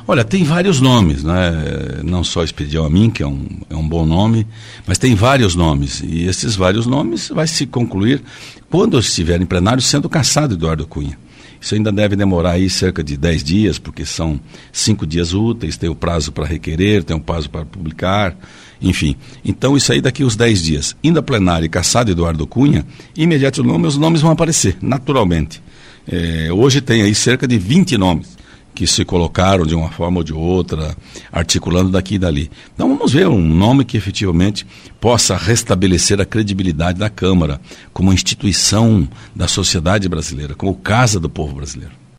Olha, tem vários nomes, né? Não só Expedião Amin, que é um bom nome, mas tem vários nomes. E esses vários nomes vai se concluir quando estiver em plenário sendo cassado Eduardo Cunha. Isso ainda deve demorar aí cerca de 10 dias, porque são 5 dias úteis, tem o prazo para requerer, tem o prazo para publicar, enfim. Então isso aí daqui uns 10 dias. Indo a plenário e cassado Eduardo Cunha, imediato os nomes vão aparecer, naturalmente. Hoje tem aí cerca de 20 nomes que se colocaram de uma forma ou de outra, articulando daqui e dali. Então vamos ver um nome que efetivamente possa restabelecer a credibilidade da Câmara como instituição da sociedade brasileira, como casa do povo brasileiro.